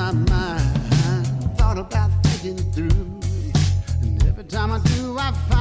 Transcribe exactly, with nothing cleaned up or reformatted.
my mind. Thought about thinking through, and every time I do, I find